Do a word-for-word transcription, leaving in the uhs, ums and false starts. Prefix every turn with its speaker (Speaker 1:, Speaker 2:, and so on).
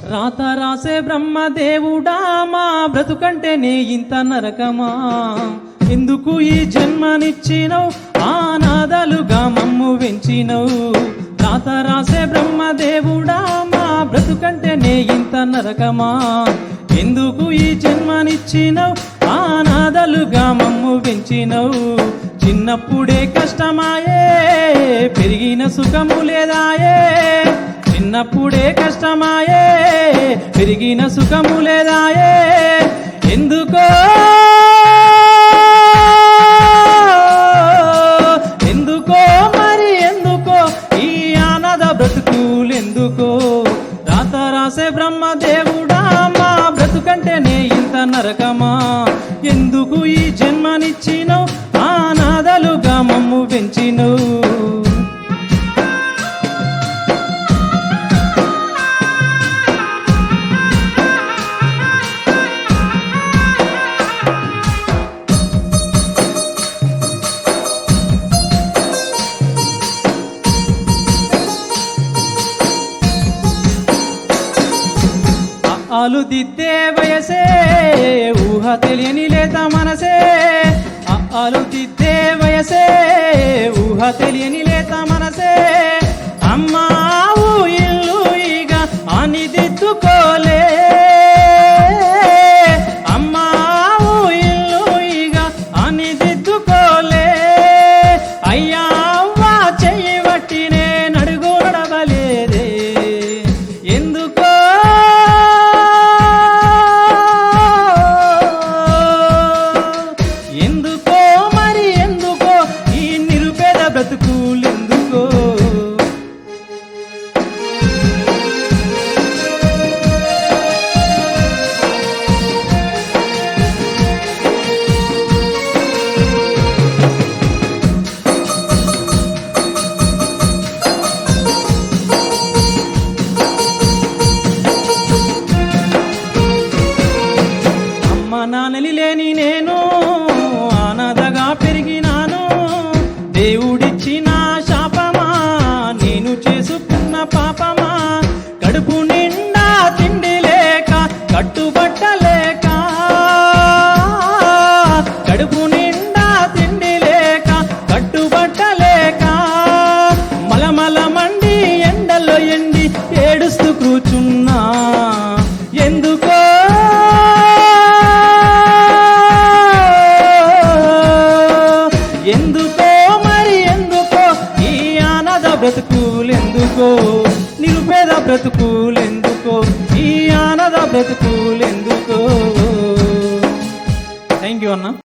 Speaker 1: రాత రాసే బ్రహ్మదేవుడా మా బ్రతుకంటే నే ఇంత నరకమా ఎందుకు ఈ జన్మనిచ్చినవు ఆనాదాలుగా మమ్ము వెంచినవు రాత రాసే బ్రహ్మదేవుడా మా బ్రతుకంటే నే ఇంత నరకమా ఎందుకు ఈ జన్మనిచ్చినవు ఆనాదాలుగా మమ్ము వెంచినవు చిన్నప్పుడే కష్టమాయే పెరిగిన సుఖము లేదాయే చిన్నప్పుడే కష్టమాయే పెరిగిన సుఖము లేదాయే ఎందుకో ఎందుకో మరి ఎందుకో ఈ ఆనద బ్రతుకులెందుకో రాత రాసే బ్రహ్మదేవుడా మా బ్రతుకంటే నే ఇంత నరకమా ఎందుకు ఈ జన్మనిచ్చినవు ఆనాదలుగా మమ్ము పెంచినవు ఆలు దిద్దే వయసే ఊహ తెలియని లేత మనసే ఆలు దిద్దే వయసే ఊహ తెలియని లేత మనసే అమ్మా ఇల్లు ఇక అని దిద్దుకోలే అమ్మా ఇల్లు ఇక అని దిద్దుకోలే అయ్యా అవ్వా చెయ్యి బట్టి నేను అడుగు నడవలేదే ఎందుకో ఎందుకో మరి ఎందుకో ఈ నిరుపేద బ్రతుకులెందుకో అమ్మ నాన్నలి లేని నేను ఆనదగా పెరిగినాను దేవుడిచ్చిన శాపమా నేను చేసుకున్న పాపమా కడుపు నిండా తిండి లేక కట్టుబట్టలేక కడుపు నిండా తిండి లేక కట్టుబట్టలేక మలమల మండి ఎండలో ఎండి ఏడుస్తూ కూర్చున్నా ఎందుకో ఎందుకో మరి ఎందుకో ఈ ఆనద బ్రతుకులెందుకో నిరుపేద బ్రతుకులెందుకో ఈ ఆనద బ్రతుకులెందుకో థ్యాంక్ యూ అన్న.